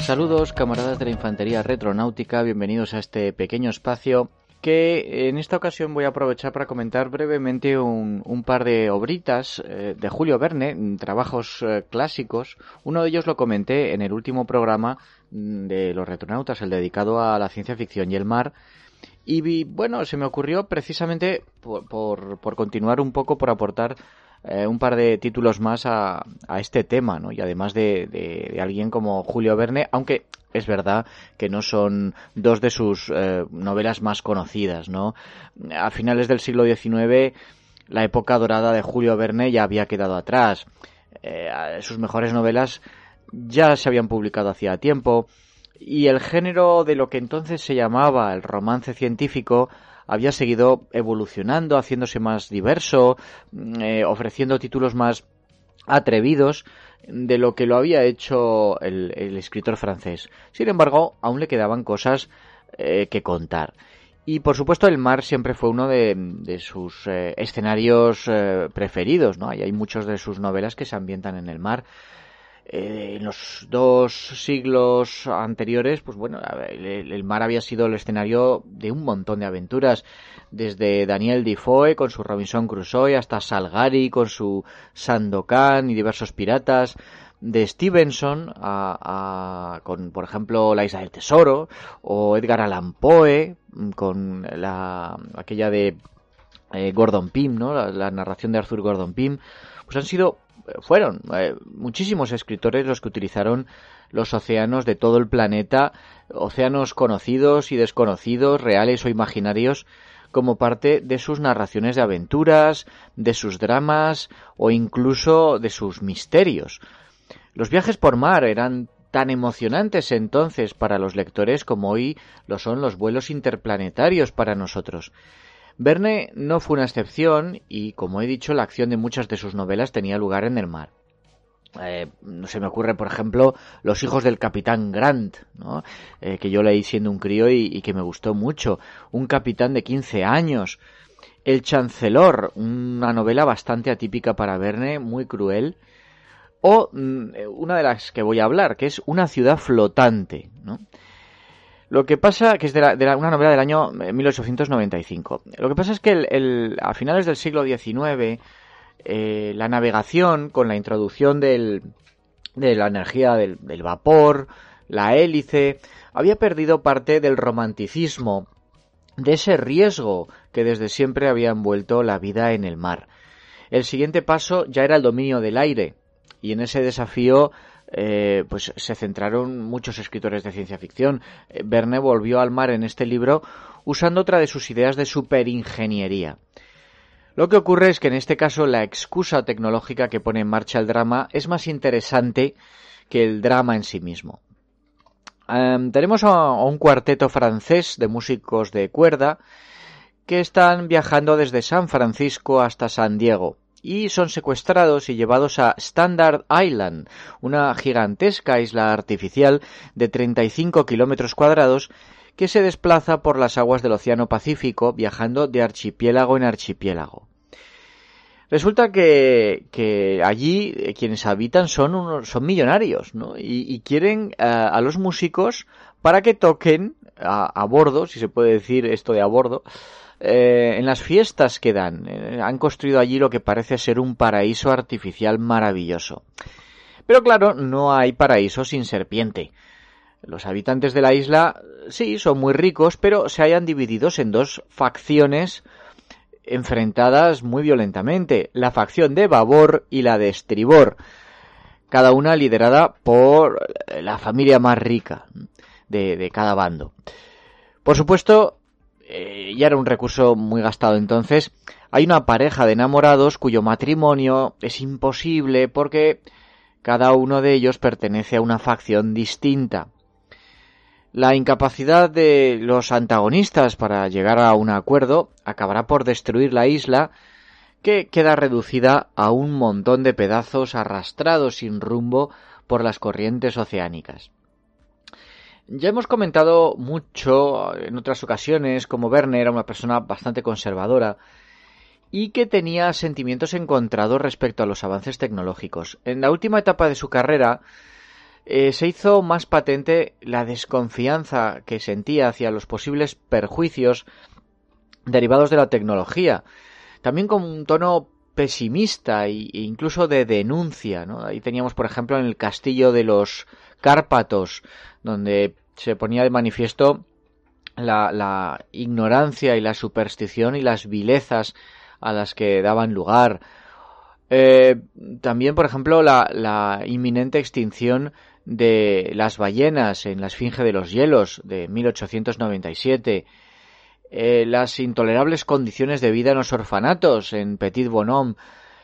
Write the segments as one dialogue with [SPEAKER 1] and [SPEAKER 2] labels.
[SPEAKER 1] Saludos, camaradas de la Infantería Retronáutica, bienvenidos a este pequeño espacio que en esta ocasión voy a aprovechar para comentar brevemente un par de obritas de Julio Verne, trabajos clásicos. Uno de ellos lo comenté en el último programa de los Retronautas, el dedicado a la ciencia ficción y el mar. Y bueno, se me ocurrió precisamente por continuar un poco, por aportar un par de títulos más a este tema, ¿no? Y además de alguien como Julio Verne, aunque es verdad que no son dos de sus novelas más conocidas, ¿no? A finales del siglo XIX, la época dorada de Julio Verne ya había quedado atrás. Sus mejores novelas ya se habían publicado hacía tiempo, y el género de lo que entonces se llamaba el romance científico había seguido evolucionando, haciéndose más diverso, ofreciendo títulos más atrevidos de lo que lo había hecho el escritor francés. Sin embargo, aún le quedaban cosas que contar. Y por supuesto el mar siempre fue uno de sus escenarios preferidos, ¿no? Y hay muchas de sus novelas que se ambientan en el mar. En los 2 siglos anteriores, pues bueno, el mar había sido el escenario de un montón de aventuras, desde Daniel Defoe con su Robinson Crusoe hasta Salgari con su Sandokan y diversos piratas, de Stevenson con, por ejemplo, La Isla del Tesoro, o Edgar Allan Poe con aquella de Gordon Pym, ¿no? La narración de Arthur Gordon Pym. Pues fueron muchísimos escritores los que utilizaron los océanos de todo el planeta, océanos conocidos y desconocidos, reales o imaginarios, como parte de sus narraciones de aventuras, de sus dramas o incluso de sus misterios. Los viajes por mar eran tan emocionantes entonces para los lectores como hoy lo son los vuelos interplanetarios para nosotros. Verne no fue una excepción y, como he dicho, la acción de muchas de sus novelas tenía lugar en el mar. Se me ocurre, por ejemplo, Los hijos del capitán Grant, ¿no? Que yo leí siendo un crío y que me gustó mucho. Un capitán de 15 años. El Chancellor, una novela bastante atípica para Verne, muy cruel. O una de las que voy a hablar, que es Una ciudad flotante, ¿no? Lo que pasa, que es una novela del año 1895. Lo que pasa es que a finales del siglo XIX, la navegación, con la introducción de la energía del vapor, la hélice, había perdido parte del romanticismo, de ese riesgo que desde siempre había envuelto la vida en el mar. El siguiente paso ya era el dominio del aire, y en ese desafío pues se centraron muchos escritores de ciencia ficción. Verne volvió al mar en este libro usando otra de sus ideas de superingeniería. Lo que ocurre es que en este caso la excusa tecnológica que pone en marcha el drama es más interesante que el drama en sí mismo. Tenemos a un cuarteto francés de músicos de cuerda que están viajando desde San Francisco hasta San Diego, y son secuestrados y llevados a Standard Island, una gigantesca isla artificial de 35 kilómetros cuadrados que se desplaza por las aguas del Océano Pacífico, viajando de archipiélago en archipiélago. Resulta que allí quienes habitan son millonarios, ¿no? Y quieren a los músicos para que toquen a bordo, si se puede decir esto de a bordo, en las fiestas que dan. Han construido allí lo que parece ser un paraíso artificial maravilloso. Pero claro, no hay paraíso sin serpiente. Los habitantes de la isla sí son muy ricos, pero se hallan divididos en 2 facciones enfrentadas muy violentamente: la facción de babor y la de estribor, cada una liderada por la familia más rica de cada bando. Por supuesto, ya era un recurso muy gastado entonces, hay una pareja de enamorados cuyo matrimonio es imposible porque cada uno de ellos pertenece a una facción distinta. La incapacidad de los antagonistas para llegar a un acuerdo acabará por destruir la isla, que queda reducida a un montón de pedazos arrastrados sin rumbo por las corrientes oceánicas. Ya hemos comentado mucho en otras ocasiones cómo Verne era una persona bastante conservadora y que tenía sentimientos encontrados respecto a los avances tecnológicos. En la última etapa de su carrera se hizo más patente la desconfianza que sentía hacia los posibles perjuicios derivados de la tecnología, también con un tono pesimista e incluso de denuncia, ¿no? Ahí teníamos, por ejemplo, en el castillo de los Cárpatos, donde se ponía de manifiesto la ignorancia y la superstición y las vilezas a las que daban lugar. También, por ejemplo, la inminente extinción de las ballenas en la Esfinge de los Hielos de 1897, las intolerables condiciones de vida en los orfanatos en Petit Bonhomme,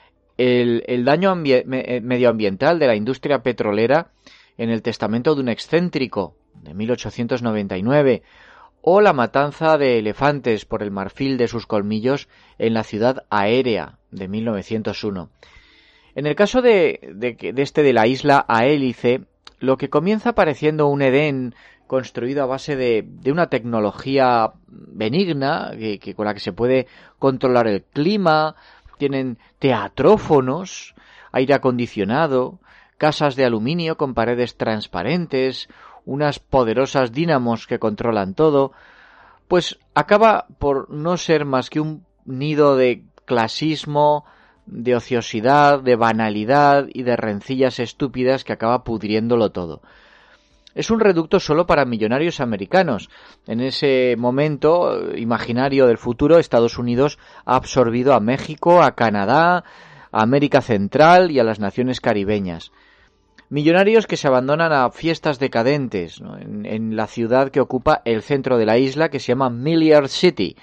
[SPEAKER 1] el daño medioambiental de la industria petrolera en el testamento de un excéntrico de 1899, o la matanza de elefantes por el marfil de sus colmillos en la ciudad aérea de 1901. En el caso de la isla Aélice, lo que comienza pareciendo un Edén construido a base de una tecnología benigna, con la que se puede controlar el clima, tienen teatrófonos, aire acondicionado, casas de aluminio con paredes transparentes, unas poderosas dínamos que controlan todo, pues acaba por no ser más que un nido de clasismo, de ociosidad, de banalidad y de rencillas estúpidas que acaba pudriéndolo todo. Es un reducto solo para millonarios americanos. En ese momento imaginario del futuro, Estados Unidos ha absorbido a México, a Canadá, a América Central y a las naciones caribeñas. Millonarios que se abandonan a fiestas decadentes, ¿no? en la ciudad que ocupa el centro de la isla, que se llama Milliard City,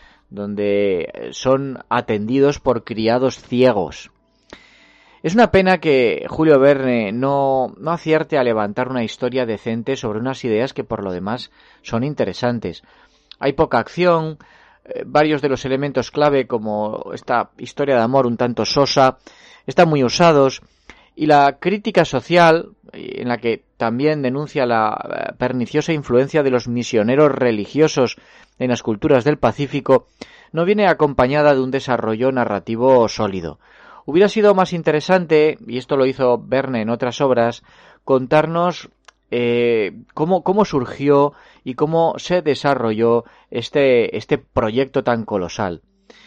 [SPEAKER 1] donde son atendidos por criados ciegos. Es una pena que Julio Verne no acierte a levantar una historia decente sobre unas ideas que por lo demás son interesantes. Hay poca acción, varios de los elementos clave, como esta historia de amor un tanto sosa, están muy usados, y la crítica social, en la que también denuncia la perniciosa influencia de los misioneros religiosos en las culturas del Pacífico, no viene acompañada de un desarrollo narrativo sólido. Hubiera sido más interesante, y esto lo hizo Verne en otras obras, contarnos cómo surgió y cómo se desarrolló este proyecto tan colosal.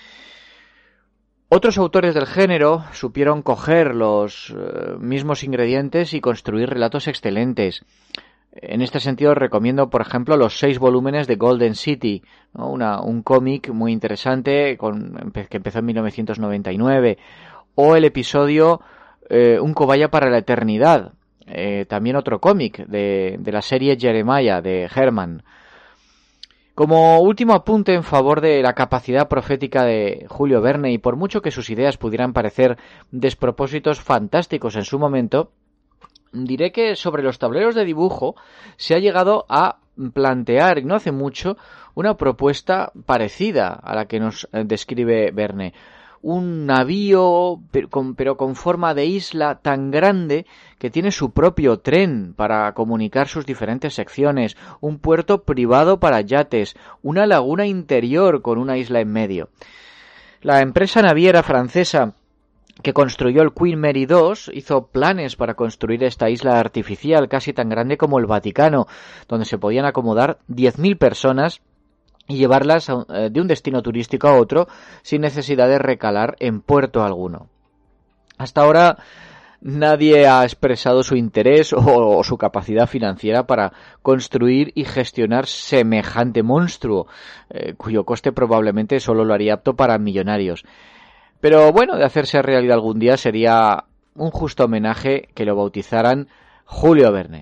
[SPEAKER 1] Otros autores del género supieron coger los mismos ingredientes y construir relatos excelentes. En este sentido recomiendo, por ejemplo, los 6 volúmenes de Golden City, ¿no? Un cómic muy interesante que empezó en 1999, o el episodio Un cobaya para la eternidad, también otro cómic de la serie Jeremiah de Herman. Como último apunte en favor de la capacidad profética de Julio Verne, y por mucho que sus ideas pudieran parecer despropósitos fantásticos en su momento, diré que sobre los tableros de dibujo se ha llegado a plantear, y no hace mucho, una propuesta parecida a la que nos describe Verne. Un navío, pero con forma de isla tan grande que tiene su propio tren para comunicar sus diferentes secciones, un puerto privado para yates, una laguna interior con una isla en medio. La empresa naviera francesa que construyó el Queen Mary II hizo planes para construir esta isla artificial casi tan grande como el Vaticano, donde se podían acomodar 10.000 personas y llevarlas de un destino turístico a otro sin necesidad de recalar en puerto alguno. Hasta ahora nadie ha expresado su interés o su capacidad financiera para construir y gestionar semejante monstruo, cuyo coste probablemente solo lo haría apto para millonarios. Pero bueno, de hacerse realidad algún día sería un justo homenaje que lo bautizaran Julio Verne.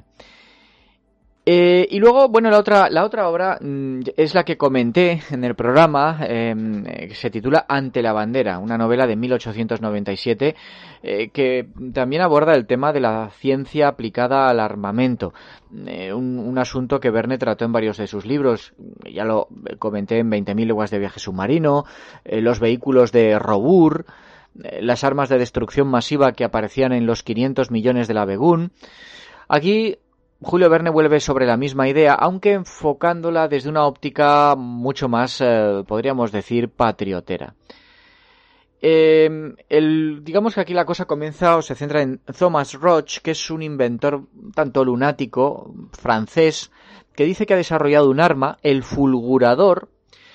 [SPEAKER 1] Y luego, bueno, la otra obra es la que comenté en el programa, que se titula Ante la bandera, una novela de 1897 que también aborda el tema de la ciencia aplicada al armamento, un asunto que Verne trató en varios de sus libros. Ya lo comenté en 20.000 leguas de viaje submarino, los vehículos de Robur, las armas de destrucción masiva que aparecían en los 500 millones de la Begún. Aquí Julio Verne vuelve sobre la misma idea, aunque enfocándola desde una óptica mucho más, podríamos decir, patriotera. Digamos que aquí la cosa comienza o se centra en Thomas Roch, que es un inventor tanto lunático francés que dice que ha desarrollado un arma, el fulgurador,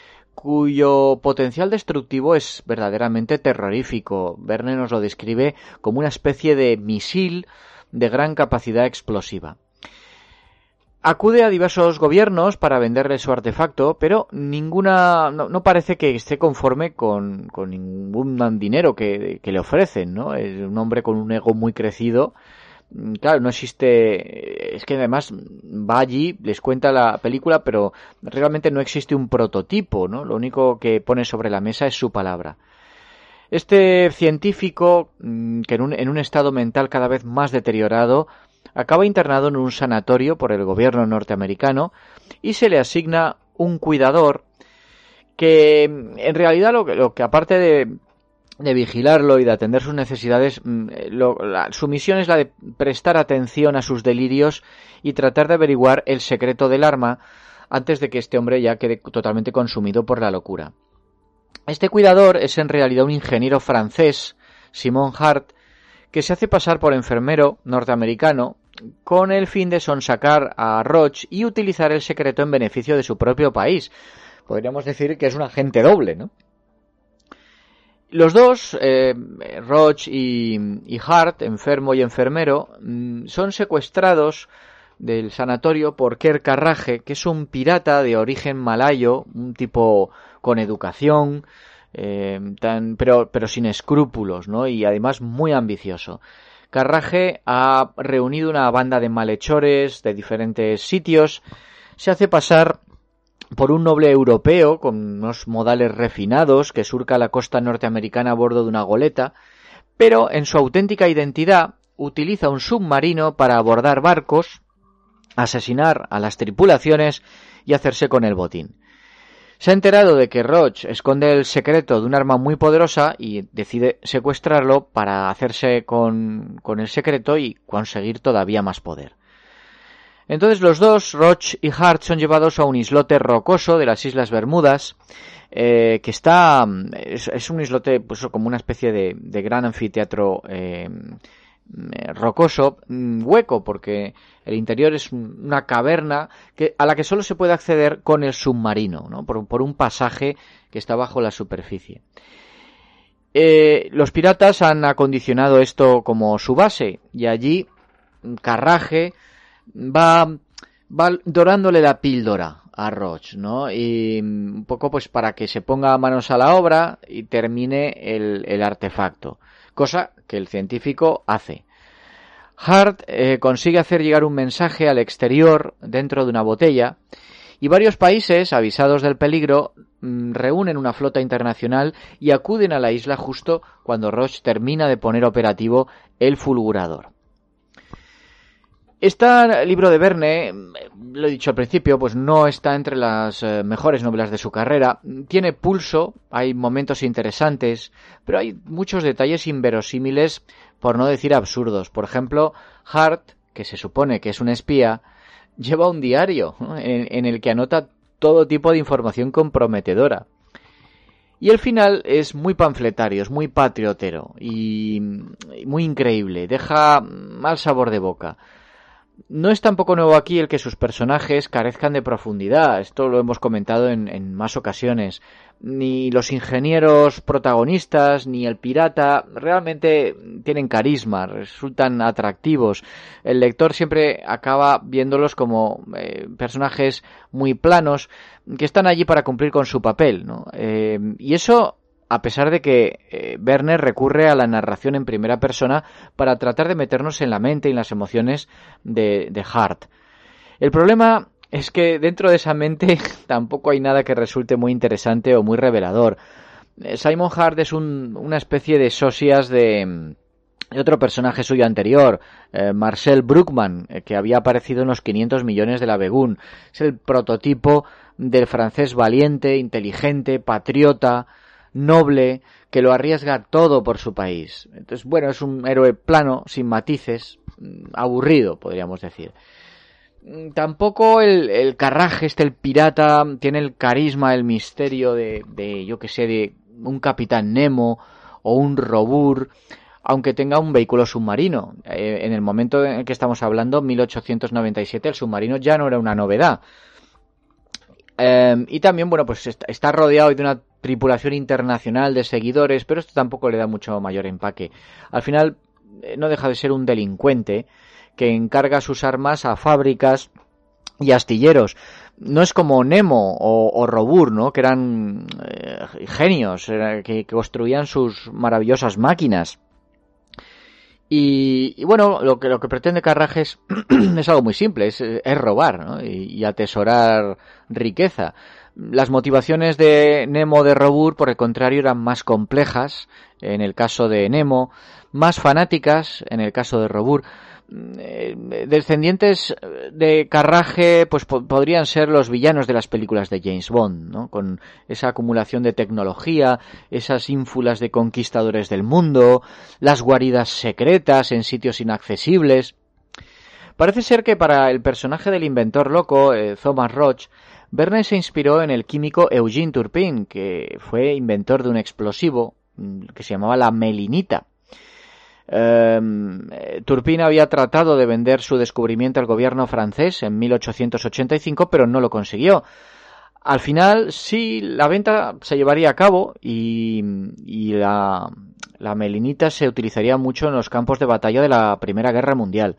[SPEAKER 1] cuyo potencial destructivo es verdaderamente terrorífico. Verne nos lo describe como una especie de misil de gran capacidad explosiva. Acude a diversos gobiernos para venderle su artefacto, pero no parece que esté conforme con ningún dinero que le ofrecen, ¿no? Es un hombre con un ego muy crecido. Claro, no existe, es que además va allí, les cuenta la película, pero realmente no existe un prototipo, ¿no? Lo único que pone sobre la mesa es su palabra. Este científico, que en un estado mental cada vez más deteriorado, acaba internado en un sanatorio por el gobierno norteamericano y se le asigna un cuidador que en realidad lo que aparte de vigilarlo y de atender sus necesidades, su misión es la de prestar atención a sus delirios y tratar de averiguar el secreto del arma antes de que este hombre ya quede totalmente consumido por la locura. Este cuidador es en realidad un ingeniero francés, Simon Hart, que se hace pasar por enfermero norteamericano con el fin de sonsacar a Roch y utilizar el secreto en beneficio de su propio país. Podríamos decir que es un agente doble, ¿no? Los dos, Roch y Hart, enfermo y enfermero, son secuestrados del sanatorio por Kerr Carrage, que es un pirata de origen malayo, un tipo con educación, pero sin escrúpulos, ¿no? Y además muy ambicioso. Carrage ha reunido una banda de malhechores de diferentes sitios, se hace pasar por un noble europeo con unos modales refinados que surca la costa norteamericana a bordo de una goleta, pero en su auténtica identidad utiliza un submarino para abordar barcos, asesinar a las tripulaciones y hacerse con el botín. Se ha enterado de que Roch esconde el secreto de un arma muy poderosa y decide secuestrarlo para hacerse con el secreto y conseguir todavía más poder. Entonces los dos, Roch y Hart, son llevados a un islote rocoso de las Islas Bermudas, que es un islote pues como una especie de gran anfiteatro rocoso, hueco, porque el interior es una caverna a la que solo se puede acceder con el submarino, ¿no? por un pasaje que está bajo la superficie. Los piratas han acondicionado esto como su base y allí Carrage va dorándole la píldora a Roch, ¿no? Y un poco pues para que se ponga manos a la obra y termine el artefacto, cosa que el científico hace. Hart consigue hacer llegar un mensaje al exterior dentro de una botella y varios países, avisados del peligro, reúnen una flota internacional y acuden a la isla justo cuando Roch termina de poner operativo el fulgurador. Este libro de Verne, lo he dicho al principio, pues no está entre las mejores novelas de su carrera. Tiene pulso, hay momentos interesantes, pero hay muchos detalles inverosímiles, por no decir absurdos. Por ejemplo, Hart, que se supone que es un espía, lleva un diario, ¿no? en el que anota todo tipo de información comprometedora. Y el final es muy panfletario, es muy patriotero y muy increíble, deja mal sabor de boca. No es tampoco nuevo aquí el que sus personajes carezcan de profundidad, esto lo hemos comentado en más ocasiones. Ni los ingenieros protagonistas, ni el pirata realmente tienen carisma, resultan atractivos. El lector siempre acaba viéndolos como personajes muy planos que están allí para cumplir con su papel, ¿no? Y eso a pesar de que Verne recurre a la narración en primera persona para tratar de meternos en la mente y en las emociones de Hart. El problema es que dentro de esa mente tampoco hay nada que resulte muy interesante o muy revelador. Simon Hart es una especie de socias de otro personaje suyo anterior, Marcel Bruckmann, que había aparecido en los 500 millones de la Begun. Es el prototipo del francés valiente, inteligente, patriota, noble, que lo arriesga todo por su país. Entonces, bueno, es un héroe plano, sin matices, aburrido, podríamos decir. Tampoco el Carrage, el pirata, tiene el carisma, el misterio de yo que sé, de un Capitán Nemo o un Robur, aunque tenga un vehículo submarino. En el momento en el que estamos hablando, 1897, el submarino ya no era una novedad. Y también, bueno, pues está rodeado de una tripulación internacional de seguidores, pero esto tampoco le da mucho mayor empaque. Al final, no deja de ser un delincuente que encarga sus armas a fábricas y astilleros. No es como Nemo o Robur, ¿no? Que eran genios, que construían sus maravillosas máquinas. Y bueno, lo que pretende Carraje es algo muy simple, es robar, ¿no? Y atesorar riqueza. Las motivaciones de Nemo de Robur, por el contrario, eran más complejas, en el caso de Nemo, más fanáticas, en el caso de Robur. Descendientes de Carraje, pues podrían ser los villanos de las películas de James Bond, ¿no? Con esa acumulación de tecnología, esas ínfulas de conquistadores del mundo, las guaridas secretas en sitios inaccesibles. Parece ser que para el personaje del inventor loco, Thomas Roch, Verne se inspiró en el químico Eugene Turpin, que fue inventor de un explosivo que se llamaba la melinita. Turpin había tratado de vender su descubrimiento al gobierno francés en 1885, pero no lo consiguió. Al final, sí, la venta se llevaría a cabo y la melinita se utilizaría mucho en los campos de batalla de la Primera Guerra Mundial.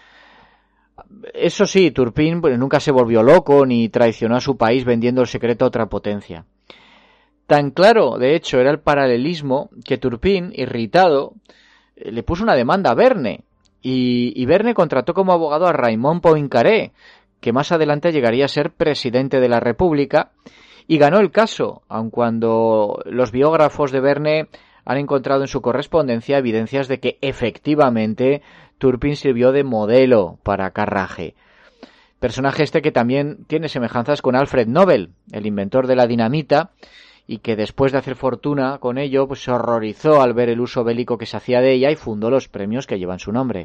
[SPEAKER 1] Eso sí, Turpin nunca se volvió loco ni traicionó a su país vendiendo el secreto a otra potencia. Tan claro, de hecho, era el paralelismo que Turpin, irritado, le puso una demanda a Verne, y Verne contrató como abogado a Raymond Poincaré, que más adelante llegaría a ser presidente de la República, y ganó el caso, aun cuando los biógrafos de Verne han encontrado en su correspondencia evidencias de que efectivamente Turpin sirvió de modelo para Carraje. Personaje este que también tiene semejanzas con Alfred Nobel, el inventor de la dinamita, y que después de hacer fortuna con ello, pues se horrorizó al ver el uso bélico que se hacía de ella y fundó los premios que llevan su nombre.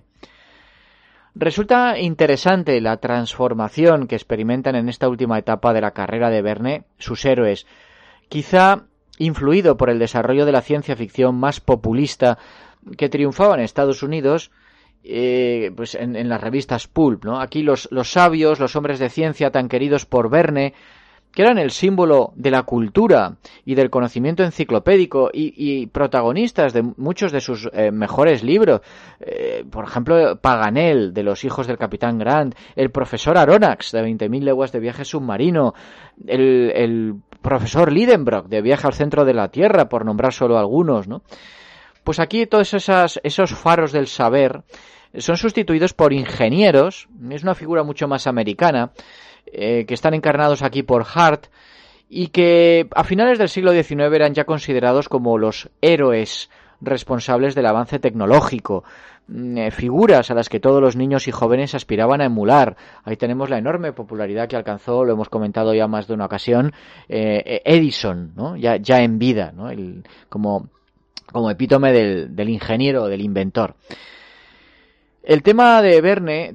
[SPEAKER 1] Resulta interesante la transformación que experimentan en esta última etapa de la carrera de Verne sus héroes, quizá influido por el desarrollo de la ciencia ficción más populista que triunfaba en Estados Unidos, pues en las revistas pulp, ¿no? Aquí los sabios, los hombres de ciencia tan queridos por Verne, que eran el símbolo de la cultura y del conocimiento enciclopédico y protagonistas de muchos de sus mejores libros. Por ejemplo, Paganel, de los hijos del Capitán Grant, el profesor Aronnax, de 20.000 leguas de viaje submarino, el profesor Lidenbrock, de Viaje al centro de la Tierra, por nombrar solo algunos, ¿no? Pues aquí todos esos faros del saber son sustituidos por ingenieros, es una figura mucho más americana, que están encarnados aquí por Hart y que a finales del siglo XIX eran ya considerados como los héroes responsables del avance tecnológico, figuras a las que todos los niños y jóvenes aspiraban a emular. Ahí tenemos la enorme popularidad que alcanzó, lo hemos comentado ya más de una ocasión, Edison, ¿no? ya en vida, ¿no? Como epítome del ingeniero, del inventor. El tema de Verne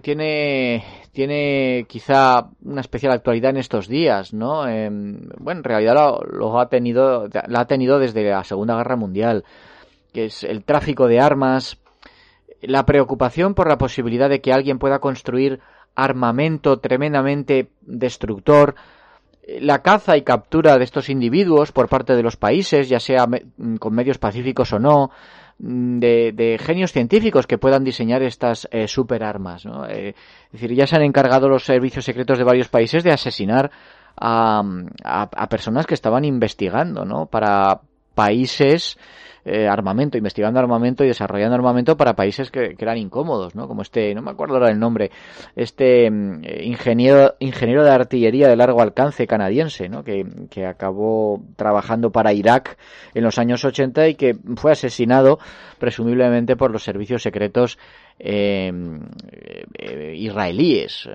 [SPEAKER 1] tiene quizá una especial actualidad en estos días, ¿no? Bueno, en realidad la ha tenido desde la Segunda Guerra Mundial, que es el tráfico de armas, la preocupación por la posibilidad de que alguien pueda construir armamento tremendamente destructor, la caza y captura de estos individuos por parte de los países, ya sea con medios pacíficos o no, de genios científicos que puedan diseñar estas superarmas, ¿no? Es decir, ya se han encargado los servicios secretos de varios países de asesinar a personas que estaban investigando, ¿no? Para países, investigando armamento y desarrollando armamento para países que eran incómodos, ¿no? Como no me acuerdo ahora el nombre, ingeniero de artillería de largo alcance canadiense, ¿no? Que acabó trabajando para Irak en los años 80 y que fue asesinado presumiblemente por los servicios secretos israelíes.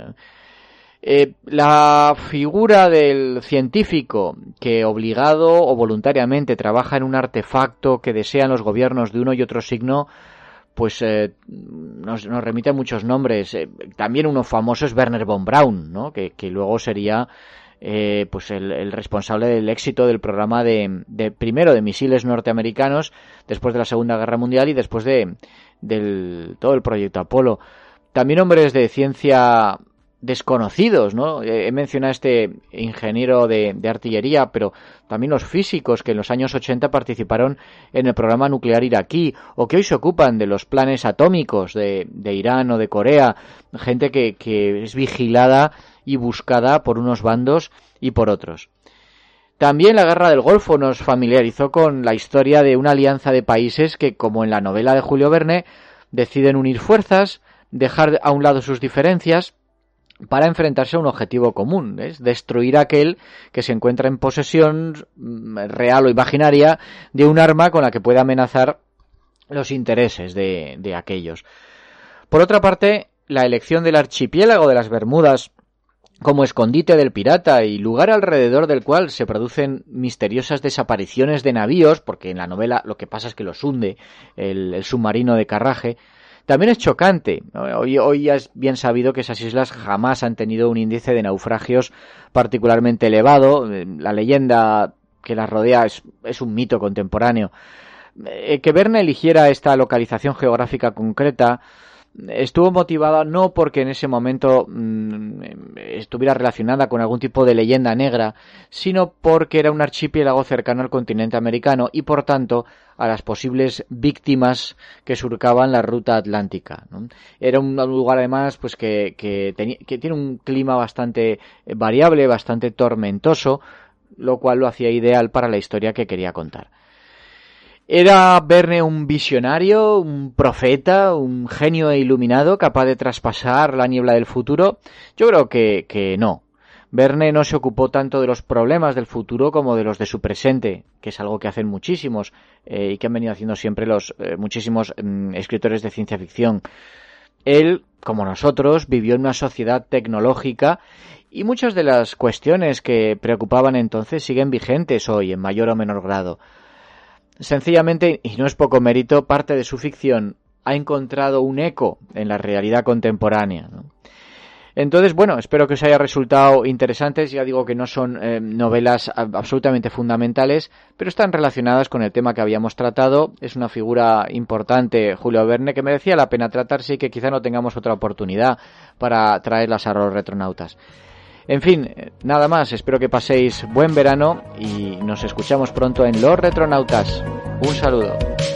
[SPEAKER 1] La figura del científico que obligado o voluntariamente trabaja en un artefacto que desean los gobiernos de uno y otro signo, pues nos remite a muchos nombres. También uno famoso es Wernher von Braun, ¿no? Que luego sería pues el responsable del éxito del programa primero de misiles norteamericanos después de la Segunda Guerra Mundial y después de todo el proyecto Apolo. También hombres de ciencia desconocidos, ¿no? He mencionado a este ingeniero de artillería, pero también los físicos que en los años 80 participaron en el programa nuclear iraquí, o que hoy se ocupan de los planes atómicos de Irán o de Corea, gente que es vigilada y buscada por unos bandos y por otros. También la Guerra del Golfo nos familiarizó con la historia de una alianza de países que, como en la novela de Julio Verne, deciden unir fuerzas, dejar a un lado sus diferencias para enfrentarse a un objetivo común, es destruir a aquel que se encuentra en posesión real o imaginaria de un arma con la que pueda amenazar los intereses de aquellos. Por otra parte, la elección del archipiélago de las Bermudas como escondite del pirata y lugar alrededor del cual se producen misteriosas desapariciones de navíos, porque en la novela lo que pasa es que los hunde el submarino de Carraje, también es chocante. Hoy ya es bien sabido que esas islas jamás han tenido un índice de naufragios particularmente elevado. La leyenda que las rodea es un mito contemporáneo. Que Verne eligiera esta localización geográfica concreta estuvo motivada no porque en ese momento estuviera relacionada con algún tipo de leyenda negra, sino porque era un archipiélago cercano al continente americano y por tanto a las posibles víctimas que surcaban la ruta atlántica, ¿no? Era un lugar además pues que tiene un clima bastante variable, bastante tormentoso, lo cual lo hacía ideal para la historia que quería contar. ¿Era Verne un visionario, un profeta, un genio iluminado capaz de traspasar la niebla del futuro? Yo creo que no. Verne no se ocupó tanto de los problemas del futuro como de los de su presente, que es algo que hacen muchísimos y que han venido haciendo siempre los muchísimos escritores de ciencia ficción. Él, como nosotros, vivió en una sociedad tecnológica y muchas de las cuestiones que preocupaban entonces siguen vigentes hoy en mayor o menor grado. Sencillamente, y no es poco mérito, parte de su ficción ha encontrado un eco en la realidad contemporánea, ¿no? Entonces, bueno, espero que os haya resultado interesantes. Ya digo que no son novelas absolutamente fundamentales, pero están relacionadas con el tema que habíamos tratado. Es una figura importante, Julio Verne, que merecía la pena tratarse y que quizá no tengamos otra oportunidad para traerlas a los retronautas. En fin, nada más, espero que paséis buen verano y nos escuchamos pronto en Los Retronautas. Un saludo.